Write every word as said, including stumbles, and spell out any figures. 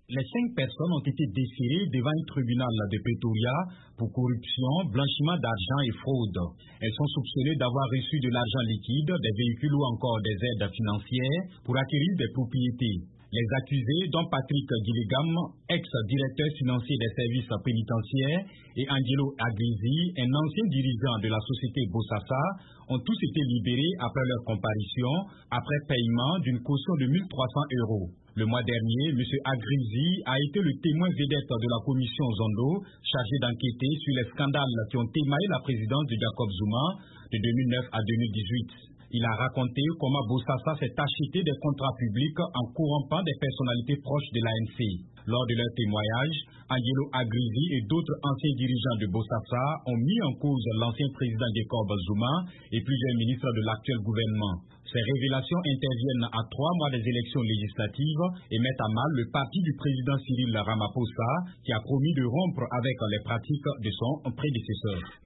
Les cinq personnes ont été déférées devant un tribunal de Pretoria pour corruption, blanchiment d'argent et fraude. Elles sont soupçonnées d'avoir reçu de l'argent liquide, des véhicules ou encore des aides financières pour acquérir des propriétés. Les accusés, dont Patrick Gillingham, ex-directeur financier des services pénitentiaires, et Angelo Agrizi, un ancien dirigeant de la société Bosasa, ont tous été libérés après leur comparution, après paiement d'une caution de mille trois cents euros. Le mois dernier, M. Agrizi a été le témoin vedette de la commission Zondo, chargée d'enquêter sur les scandales qui ont émaillé la présidence de Jacob Zuma de deux mille neuf à deux mille dix-huit. Il a raconté comment Bosasa s'est acheté des contrats publics en corrompant des personnalités proches de l'A N C. Lors de leur témoignage, Angelo Agrizi et d'autres anciens dirigeants de Bosasa ont mis en cause l'ancien président Jacob Zuma et plusieurs ministres de l'actuel gouvernement. Ces révélations interviennent à trois mois des élections législatives et mettent à mal le parti du président Cyril Ramaphosa qui a promis de rompre avec les pratiques de son prédécesseur.